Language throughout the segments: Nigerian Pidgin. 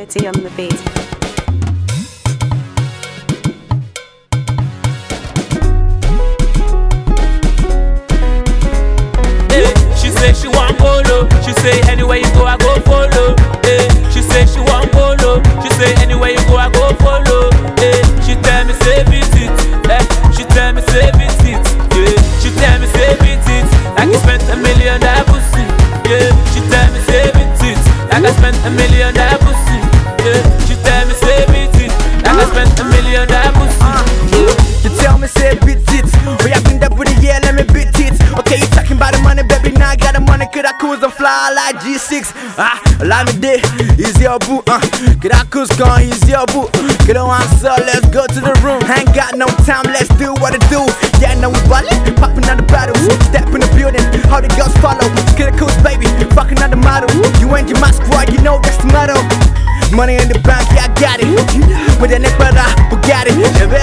City on the beat. She say she want polo. She say anywhere you go, I go follow. She say she want polo. She say anywhere you go, I go follow. She tell me say beat it. She tell me say beat it. She tell me say beat it. Like I spent $1 million that pussy. She tell me say beat it. Like I spent $1 million that pussy. She tell me say beat it. Like I spent $1 million that pussy. You tell me say beat it. Oh yeah, bring that booty, yeah, let me beat it. Okay, you talking about the money, baby, now I got the money. Could I cruise and fly like G6? Allow me day, is your boo, Could I cruise gone, is your boo? Get on answer, let's go to the room. Ain't got no time, let's do what I do. Yeah, now we ballin', popping out the bottle. Step in the building, how the girls follow. Get a cruise, baby, fucking out the model. You ain't in my squad, you know that's the motto. Money in the bank, yeah, I got it. With the neck, but I got it.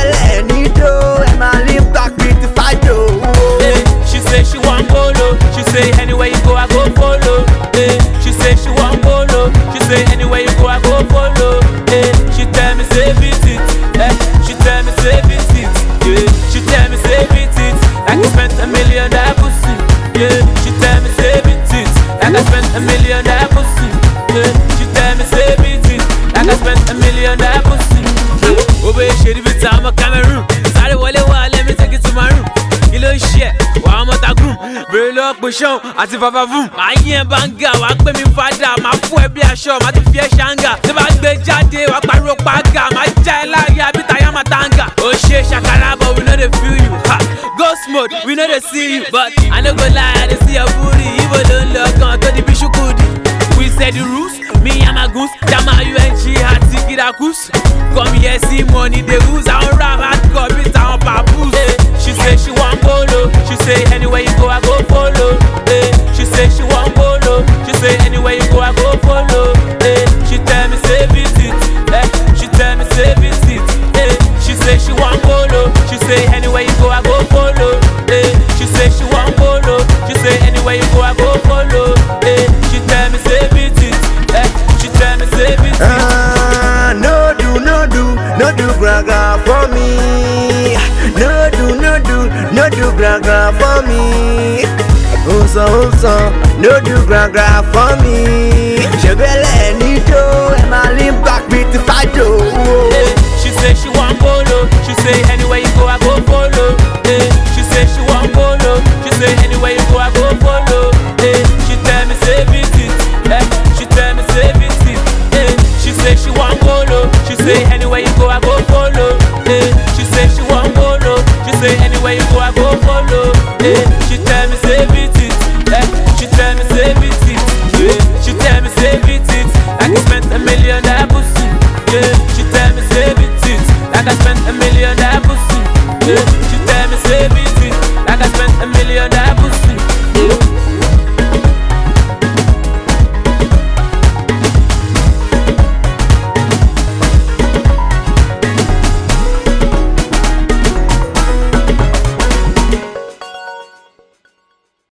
And my lip talk beat the fight, though. She say she want polo. She say anywhere you go, I go follow. She say she want polo. She say anywhere you go, I go follow. She tell me say beat it. She tell me say beat it. She tell me say beat it. Like I spent $1 million that pussy. She tell me say beat it. Like I spent $1 million that pussy. She tell me say beat it. Like I spent $1 million that pussy. Oh baby, shady bit I'm a Cameroon. Sorry, let me take it to my room. You know shit, why I'm at a groom. Very low pushon, as if I have a boom. I ain't banga, walk with me father. My foot be a show, my to fear shanga. The back be jade, walk by rock baga. My child like ya, bit I am a tanga. Oh shit, shakara, but we know they feel you. Ha, ghost mode, we know they see you. But I no go lie, they see your booty. Even don't look on to the bishu goody. We say the rules, me and my goose. Jama UNG, hat ticket a goose. Come here, see money, the rules. I don't rap, I got it, I don't papoose. She say she want polo. She say anywhere you go, I go follow. She say she want polo. She say anywhere you go, I go follow. She tell me say beat it. She tell me say beat it. She say she want polo. She say anywhere you go, I go follow. She say she want polo. She say anywhere you go, I go follow. She tell me say beat it. She tell me say beat it. No do gra for me. No do gra for me. Also, no do gra for me. Chevelle Nito and my limp back beat the fight. She say she want polo. She say anywhere you go, I go follow. She say she want polo. She say anywhere you go, I go follow. She tell me say beat it. She tell me say beat it. She say she want polo. She say anywhere you go, I go follow. She say she want polo. She say anywhere you go, I go follow. She tell me say beat it. She tell me say beat it. She tell me say beat it. Like I spent $1 million that pussy. She tell me say beat it. Like I spent $1 million that pussy.